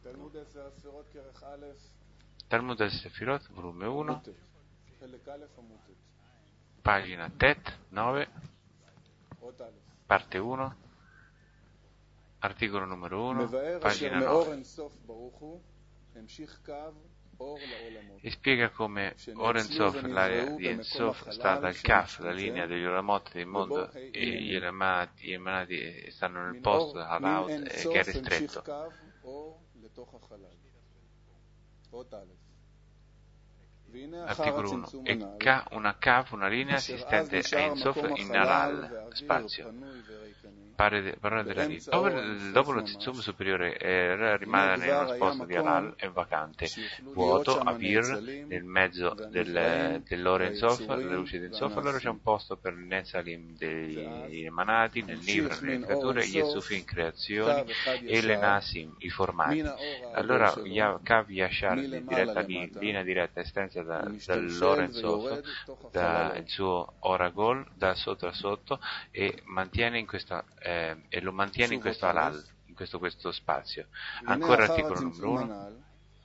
Talmud al-Sefirot, volume 1, pagina Tet 9, parte 1, articolo numero 1, pagina 9. E spiega come Oren Sof, l'area di En Sof, sta dal Kaf, la linea degli Olamot del mondo, e gli emanati stanno nel posto Halaut, che è ristretto. Articolo 1. E una Kaf, una linea, si stende a En Sof in Halal, spazio. Parola della vita. Dopo lo Tzimtzum superiore rimane nello posto di Halal, è vacante, vuoto, Avir, nel mezzo dell'Oren Sof, la luce del Sof. Allora c'è un posto per il Netzalim degli emanati, nel Nivra, nelle creature, gli Esufim, creazioni, e le Nasim, i formati. Allora Kav Yashar, linea diretta estensa dall'Oren Sof, il suo Oragol, da sotto a sotto, e lo mantiene in questo halal, in questo spazio. Ancora articolo numero 1.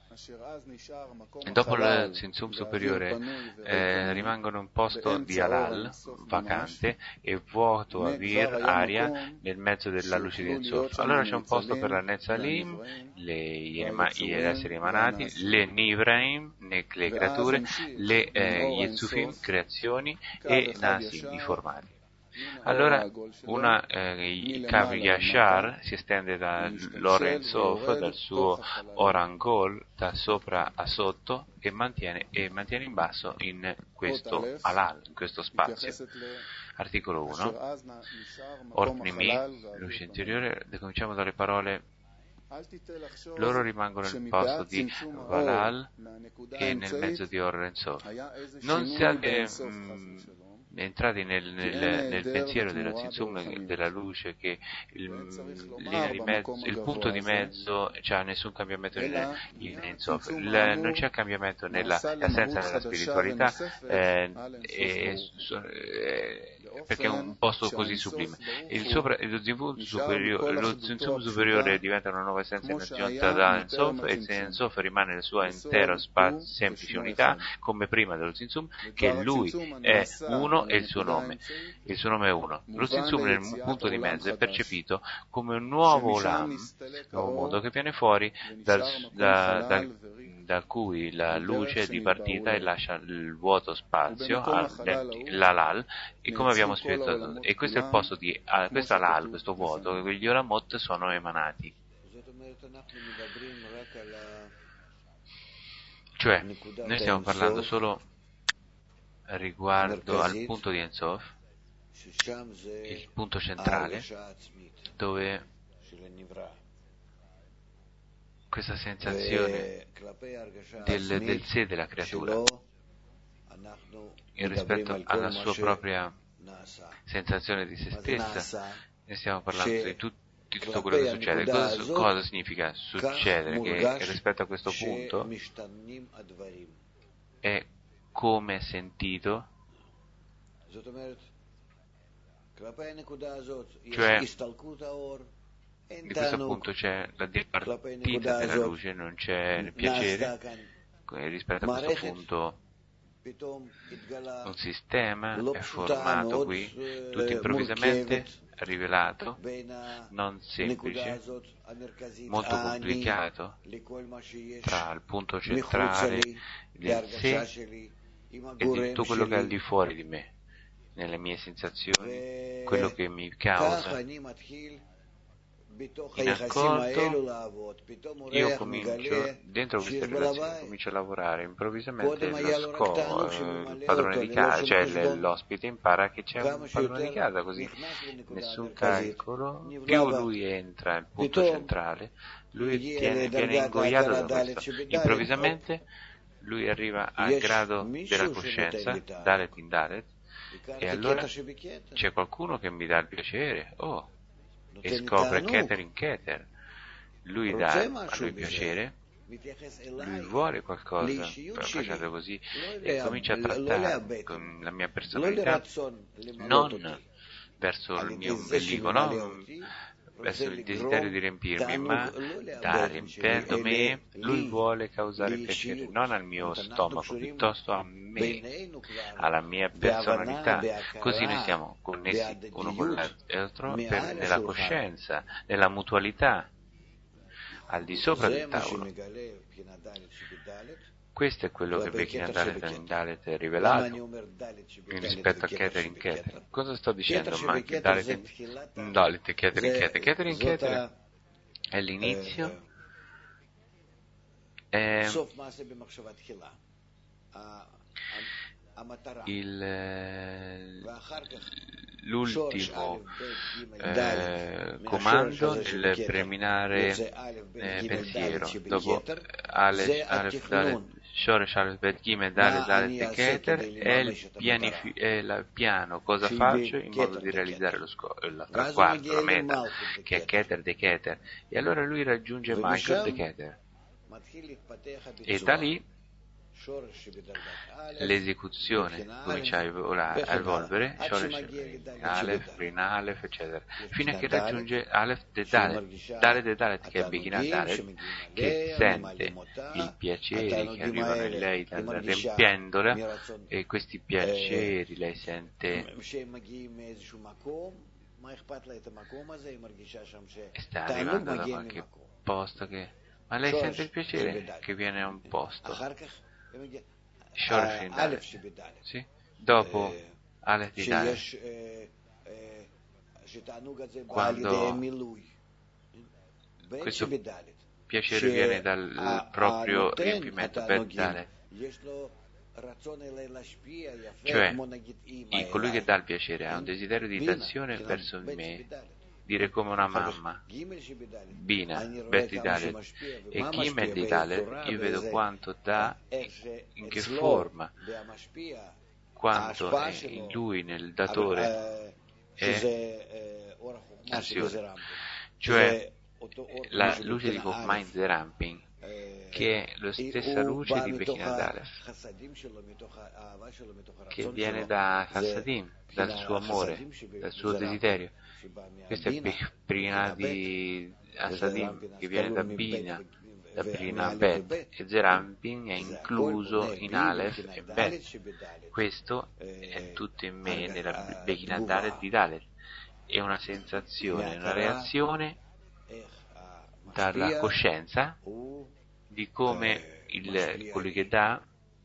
Dopo il Tzimtzum superiore rimangono un posto di halal vacante e vuoto, avir, aria, nel mezzo della luce di Sof. Allora c'è un posto per la Netzalim, gli esseri emanati, le Nivraim, le creature, le Yetzufim, creazioni, e Nasim, i formati. Allora il Kav Yashar si estende dall'Oren Sof, dal suo Orangol, da sopra a sotto, e mantiene in basso in questo halal, in questo spazio. Articolo 1. Orpnimi, luce interiore. Cominciamo dalle parole. Loro rimangono nel posto di Valal e nel mezzo di Oren Sof. Non siate entrati nel pensiero della Tzimtzum, della luce, che il punto di mezzo c'ha nessun cambiamento in En Sof. Non c'è cambiamento nell'assenza della spiritualità, perché è un posto così sublime. Lo Tzimtzum superiore diventa una nuova essenza emergiata da En Sof, e En Sof rimane nella sua intera semplice unità, come prima dello Tzimtzum, che lui è uno e il suo nome è uno. Lo Tzimtzum nel punto di mezzo è percepito come un nuovo Olam, nuovo mondo, che viene fuori da cui la luce di partita e lascia il vuoto spazio, l'Halal, e come abbiamo spiegato, e questo è il posto di questo Halal, questo vuoto, gli Olamot sono emanati. Cioè, noi stiamo parlando solo riguardo al punto di En Sof, il punto centrale, dove questa sensazione del sé della creatura, in rispetto alla sua propria sensazione di se stessa, ne stiamo parlando di tutto quello che succede. Cosa significa succedere? Che rispetto a questo punto è come sentito, cioè di questo punto c'è la dipartita della luce, non c'è piacere. Rispetto a questo punto un sistema è formato qui, tutto improvvisamente rivelato, non semplice, molto complicato, tra il punto centrale del sé e di tutto quello che è al di fuori di me, nelle mie sensazioni, quello che mi causa. In accordo io comincio, dentro queste relazioni, comincio a lavorare. Improvvisamente il padrone di casa, cioè l'ospite, impara che c'è un padrone di casa, così nessun calcolo, più lui entra nel punto centrale, lui viene ingoiato da questo. Improvvisamente lui arriva al grado della coscienza, Dalet in Dalet, e allora c'è qualcuno che mi dà il piacere, e scopre Keter in Keter. Lui dà a lui piacere, lui vuole qualcosa, facendo così, e comincia a trattare con la mia personalità non verso il mio ombelico, no? verso il desiderio di riempirmi, ma riempiendo me, lui vuole causare piacere non al mio stomaco, piuttosto a me, alla mia personalità. Così noi siamo connessi uno con l'altro nella coscienza, nella mutualità, al di sopra del tavolo. Questo è quello che Bekin Dalet è rivelato rispetto a Keter in Keter. Cosa sto dicendo? Ma che Dalet e Keter in Keter. Keter in Keter è l'inizio, è l'ultimo comando nel preliminare pensiero. Dopo Aleph, Dalet, Shoresh, Aleph, Bet, Gimel, Dalet, Dalet e Keter è il piano, cosa faccio in modo di realizzare il traguardo, la meta, che è Keter de Keter. E allora lui raggiunge Malkut de Keter. E da lì l'esecuzione comincia a evolvere, Aleph, Rin Aleph, eccetera, fino a che raggiunge Aleph de Dalet, Dalet de Dalet, che è Beginat Dalet, che sente i piaceri che arrivano in lei riempiendola, e questi piaceri lei sente e sta arrivando da qualche posto ma lei sente il piacere che viene a un posto. Shoresh Dalet, sì? Dopo Aleph di Dalet, quando questo piacere viene dal proprio riempimento, Bet Dalet, cioè colui che dà il piacere ha un desiderio di d'azione verso me, dire come una mamma, Bina, Bet di Dalet, e Gimel di Dalet, io vedo quanto dà, in che forma, quanto è in lui, nel datore, è azione, cioè la luce di Chokmah Zerampin, che è la stessa luce di Bekinat Aleph, che viene da Chassadim, dal suo amore, dal suo desiderio. Questo è prima di Chassadim, che viene da Bina, da Bina Bet, e Zerampin è incluso in Aleph e Bet. Questo è tutto in me, nella Bekinat Dalet di Dalet. È una sensazione, una reazione dalla coscienza di come colui che dà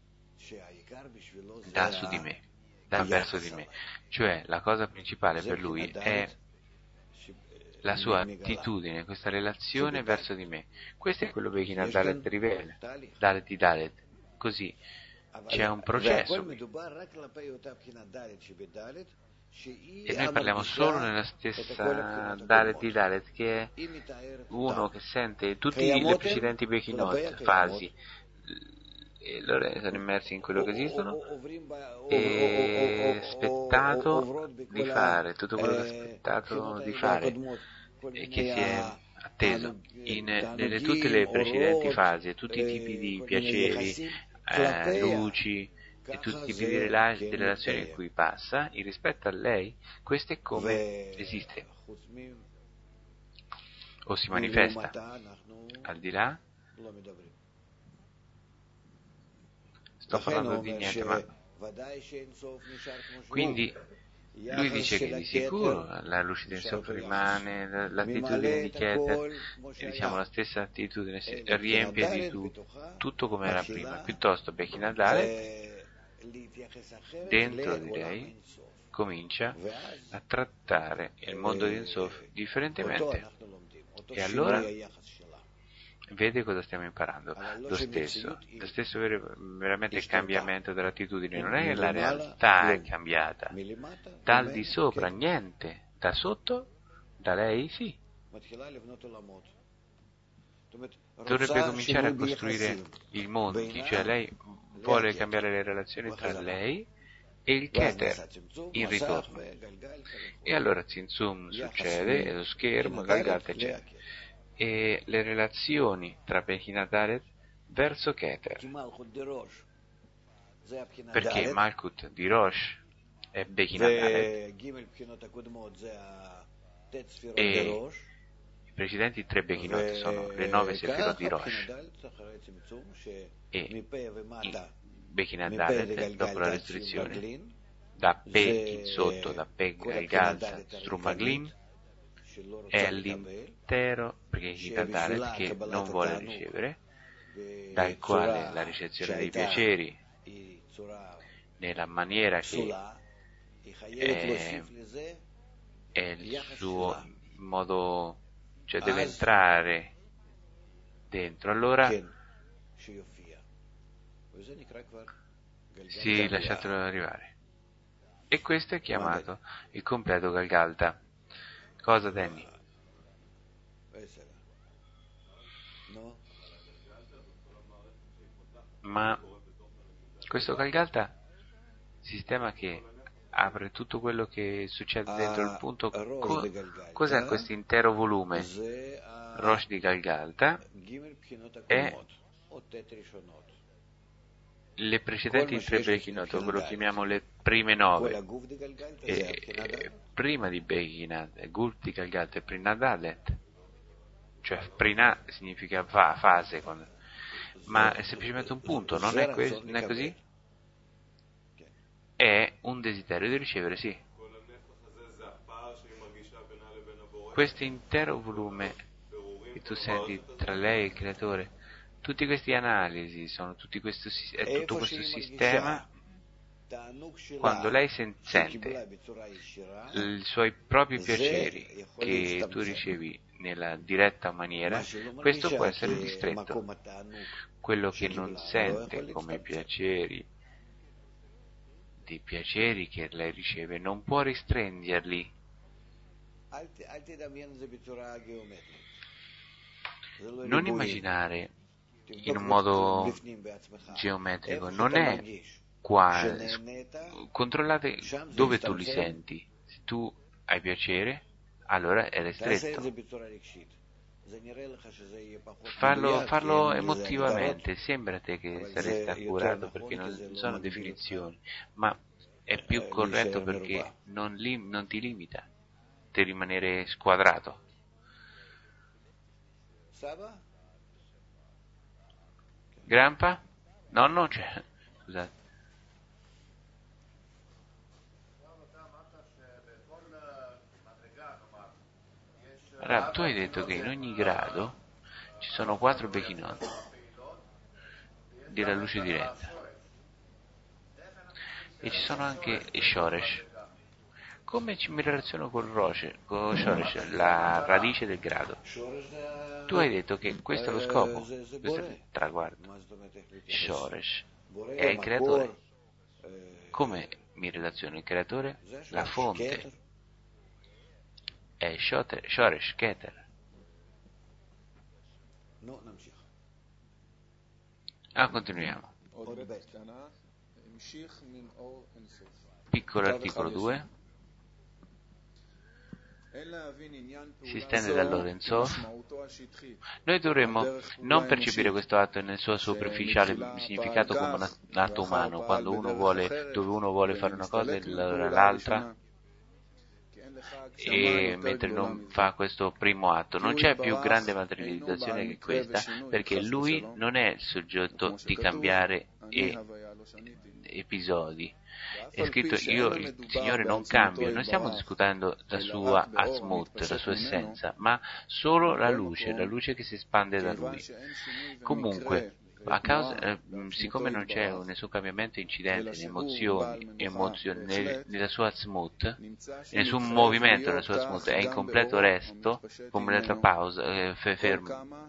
su di me, dà verso di me. Cioè la cosa principale per lui è la sua attitudine, questa relazione verso di me. Questo è quello che Bekinat Dalet rivela, Dalet di Dalet. Così c'è un processo qui. E noi parliamo solo nella stessa Dalet di Dalet, che è uno che sente tutte le precedenti Bekinot, fasi, e loro sono immersi in quello che esistono, e aspettato di fare tutto quello che ha aspettato di fare e che si è atteso nelle tutte le precedenti fasi, e tutti i tipi di piaceri, luci e tutti i tipi di relazioni in cui passa, in rispetto a lei, questo è come esiste o si manifesta. Al di là sto parlando di niente, ma quindi lui dice che di sicuro la luce del Sof rimane, l'attitudine di Keter, diciamo la stessa attitudine, riempie di tutto come era prima, piuttosto Bekinat Dalet dentro di lei comincia a trattare il mondo di Ensof differentemente, e allora vede cosa stiamo imparando, lo stesso veramente il cambiamento dell'attitudine. Non è che la realtà è cambiata dal di sopra, niente, da sotto, da lei sì, dovrebbe cominciare a costruire i mondi, cioè lei vuole cambiare le relazioni tra lei e il Keter in ritorno, e allora Tzimtzum succede, e lo schermo, Galgat, eccetera, e le relazioni tra Bekinat Dalet verso Keter, perché Malkut di Rosh è Bekinat Dalet, e precedenti 3 Bechinot sono le 9 Sefirot di Rosh, e in Bechinat Dalet, dopo la restrizione, da Pe in sotto, da Pe Galgalta Strumaglim, è all'intero Bechinat Dalet che non vuole ricevere, dal quale la ricezione dei piaceri, nella maniera che è il suo modo, cioè deve entrare dentro, allora sì, lasciatelo arrivare. E questo è chiamato il completo Galgalta. Cosa, Danny? Ma questo Galgalta, sistema che apre tutto quello che succede dentro il punto, cos'è questo intero volume? Rosh di Galgalta è le precedenti 3 Bechinot, quello lo chiamiamo le prime 9, prima di Bechinat, Gulp di Galgalta e Prinat Dalet, cioè Prinat significa fase, ma è semplicemente un punto, non è così? È un desiderio di ricevere, sì. Questo intero volume che tu senti tra lei e il creatore, tutti questi analisi, tutto questo sistema, quando lei sente i suoi propri piaceri che tu ricevi nella diretta maniera, questo può essere distretto. Quello che non sente come piaceri, dei piaceri che lei riceve, non può restringerli. Non immaginare in un modo geometrico, non è qua. Controllate dove tu li senti. Se tu hai piacere, allora è ristretto. Farlo emotivamente, sembra a te che saresti accurato perché non sono definizioni, ma è più corretto perché non ti limita di rimanere squadrato. Grandpa? Nonno? Scusate. Rab, tu hai detto che in ogni grado ci sono 4 Bechinot della luce diretta e ci sono anche i Shoresh. Come mi relaziono con Shoresh, la radice del grado? Tu hai detto che questo è lo scopo, questo è il traguardo. Shoresh è il creatore. Come mi relaziono il creatore? La fonte è Shoresh Keter. Continuiamo. Piccolo articolo 2. Si stende dall'Orensof. Noi dovremmo non percepire questo atto nel suo superficiale significato come un atto umano, quando dove uno vuole fare una cosa e l'altra, e mentre non fa questo primo atto. Non c'è più grande materializzazione che questa, perché lui non è il soggetto di cambiare episodi. È scritto: io, il Signore, non cambio. Non stiamo discutendo la sua azmut, la sua essenza, ma solo la luce che si espande da lui. Comunque, siccome non c'è nessun cambiamento incidente in emozioni nella sua azmut, nessun movimento nella sua azmut, è in completo resto, completa pausa, fermo.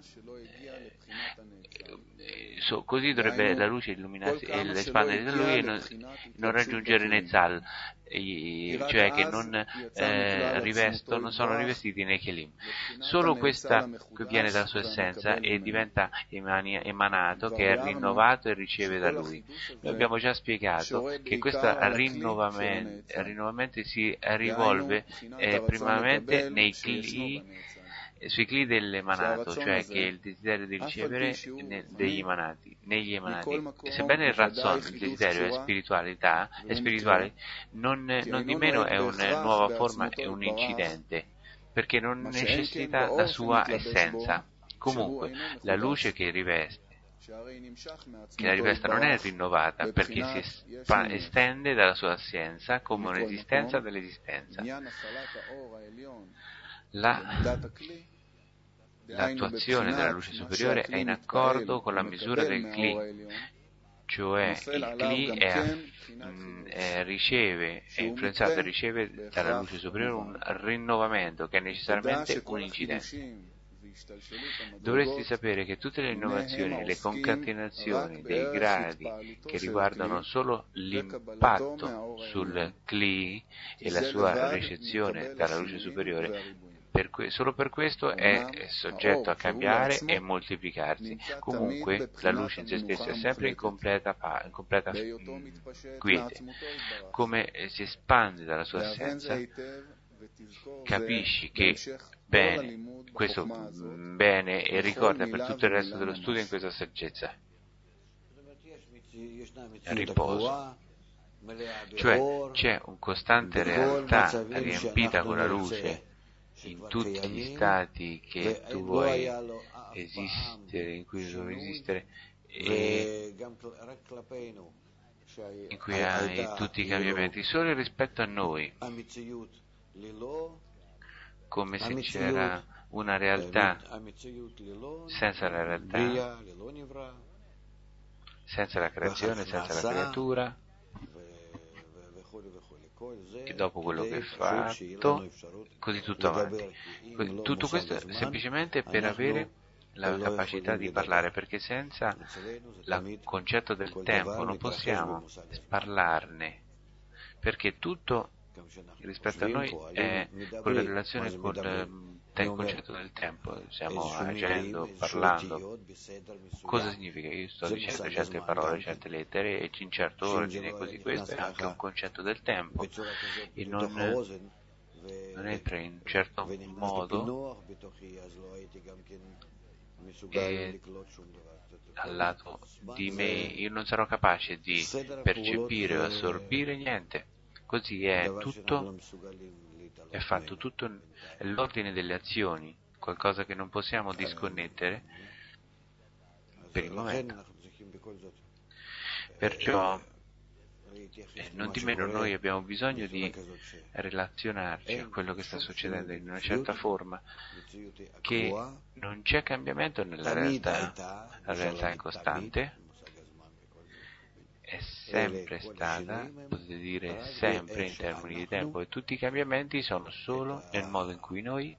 Così dovrebbe la luce illuminarsi e espandere da lui e non raggiungere Netzal, cioè che non sono rivestiti nei Kelim. Solo questa che viene dalla sua essenza e diventa emanato, che è rinnovato e riceve da lui. Noi abbiamo già spiegato che questo rinnovamento si rivolve primaramente nei sui cli dell'emanato, cioè che è il desiderio di ricevere negli emanati. E sebbene il razzon, il desiderio è spirituale, non di meno è una nuova forma e un incidente, perché non necessita la sua essenza. Comunque, la luce che la riveste non è rinnovata perché si estende dalla sua essenza come un'esistenza dell'esistenza. L'attuazione della luce superiore è in accordo con la misura del Kli, cioè il Kli è influenzato e riceve dalla luce superiore un rinnovamento che è necessariamente un'incidenza. Dovresti sapere che tutte le innovazioni e le concatenazioni dei gradi che riguardano solo l'impatto sul Kli e la sua ricezione dalla luce superiore, solo per questo è soggetto a cambiare e moltiplicarsi. Comunque la luce in se stessa è sempre in completa quiete. Come si espande dalla sua essenza, capisci che questo bene e ricorda per tutto il resto dello studio in questa saggezza. Riposo. Cioè c'è un costante realtà riempita con la luce in tutti gli stati che tu vuoi esistere, in cui vuoi esistere, e in cui hai tutti i cambiamenti, solo rispetto a noi, come se c'era una realtà senza la realtà, senza la creazione, senza la creatura, e dopo quello che è fatto, così tutto avanti. Tutto questo semplicemente per avere la capacità di parlare, perché senza il concetto del tempo non possiamo parlarne, perché tutto rispetto a noi è con la relazione con il concetto del tempo, stiamo agendo, parlando. Cosa significa? Io sto dicendo certe parole, certe lettere e in certo ordine, così questo è anche un concetto del tempo e non entra in un certo modo e al lato di me io non sarò capace di percepire o assorbire niente. Così è tutto, è fatto tutto, è l'ordine delle azioni, qualcosa che non possiamo disconnettere per il momento. Perciò, non di meno, noi abbiamo bisogno di relazionarci a quello che sta succedendo in una certa forma, che non c'è cambiamento nella realtà, la realtà è costante, è sempre stata, potete dire sempre in termini di tempo, e tutti i cambiamenti sono solo nel modo in cui noi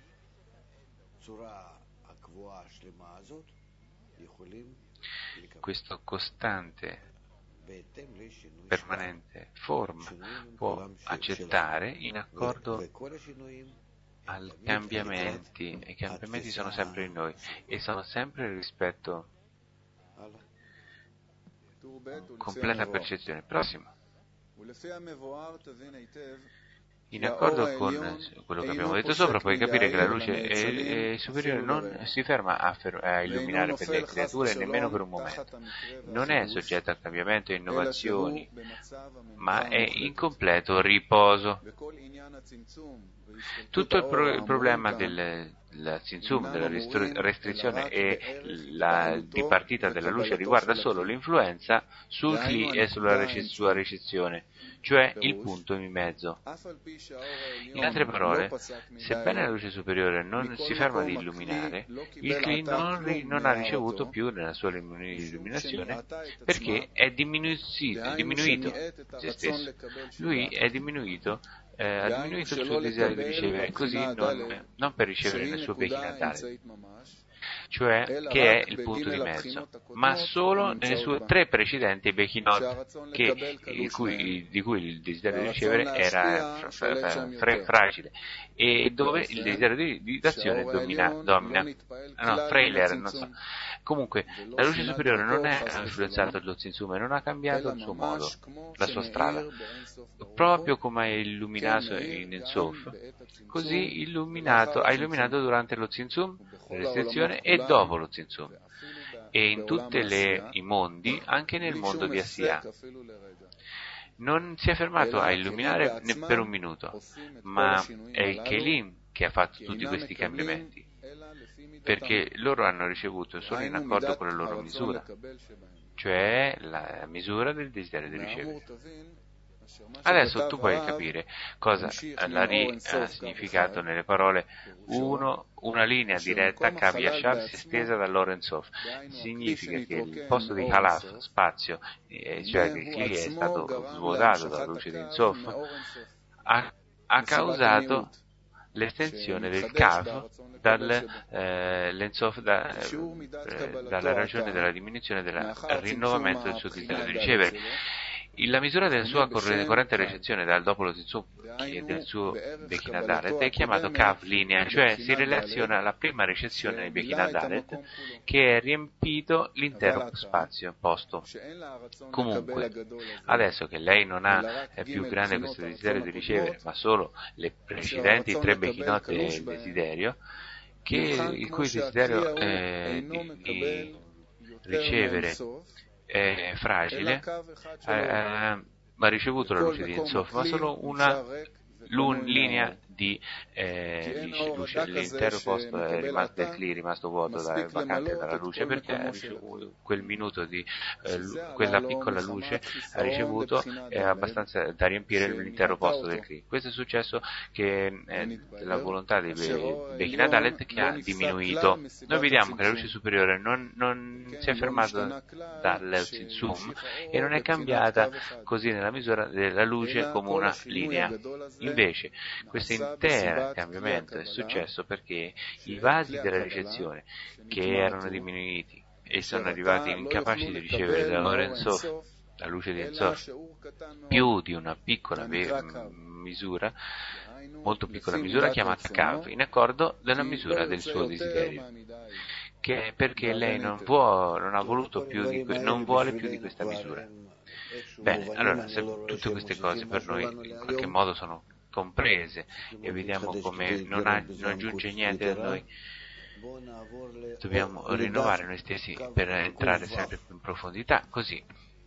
questo costante, permanente forma può accettare in accordo ai cambiamenti, e i cambiamenti sono sempre in noi e sono sempre rispetto completa percezione. Prossimo. In accordo con quello che abbiamo detto sopra, puoi capire che la luce superiore non si ferma a illuminare per le creature nemmeno per un momento. Non è soggetta a cambiamento e innovazioni, ma è in completo riposo. Tutto il problema del zinzum, della restrizione e la dipartita della luce riguarda solo l'influenza sul Kli e sulla sua ricezione, cioè il punto in mezzo. In altre parole, sebbene la luce superiore non si ferma di illuminare, il Kli non ha ricevuto più nella sua illuminazione perché è diminuito se stesso. Lui è diminuito, ha diminuito il suo desiderio di ricevere, così non per ricevere nel suo Bechin natale, cioè che è il punto di mezzo, ma solo nelle sue tre precedenti Bechinot, di cui il desiderio di ricevere era fragile, e dove il desiderio di d'azione domina. Frailer, non so. Comunque, la luce superiore non è influenzata dallo zinzum e non ha cambiato il suo modo, la sua strada. Proprio come ha illuminato in Ensof, così ha illuminato durante lo zinzum, la restrizione, e dopo lo zinzum, e in tutti i mondi, anche nel mondo di Asiya. Non si è fermato a illuminare per un minuto, ma è il Kelim che ha fatto tutti questi cambiamenti, perché loro hanno ricevuto solo in accordo con la loro misura, cioè la misura del desiderio di ricevere. Adesso tu puoi capire cosa la Ri ha significato nelle parole una linea diretta Kav Yashar si è estesa dall'Oren Sof. Significa che il posto di Halaf, spazio, cioè che il Kli è stato svuotato dalla luce di Ensof, ha causato l'estensione del Kav l'Ensof dalla ragione della diminuzione del rinnovamento del suo desiderio di ricevere. La misura della sua corrente ricezione dal dopo lo e del suo Bechinadalet è chiamato Kav linea, cioè si relaziona alla prima ricezione del Bechinadalet che è riempito l'intero spazio posto. Comunque, adesso che lei non ha più grande questo desiderio di ricevere, ma solo le precedenti 3 Bechinot del desiderio, il cui desiderio di ricevere è fragile, ha ricevuto la luce di Ensof, ma solo una linea di luce. L'intero posto del Kli è rimasto vuoto, vacante dalla luce, perché ha ricevuto quel minuto di quella piccola luce ha ricevuto abbastanza da riempire l'intero posto del Kli. Questo è successo che la volontà di Bechinadalet che ha diminuito. Noi vediamo che la luce superiore non si è fermata dal Tzimtzum e non è cambiata così nella misura della luce come una linea. Invece questo intero cambiamento è successo perché i vasi della ricezione, che erano diminuiti e sono arrivati incapaci di ricevere da Oren Sof, la luce di Ensof, più di una piccola misura, molto piccola misura chiamata Kav, in accordo della misura del suo desiderio, che è perché lei non vuole più di questa misura. Bene, allora se tutte queste cose per noi in qualche modo sono comprese e vediamo come non aggiunge niente a noi, dobbiamo rinnovare noi stessi per entrare sempre più in profondità, così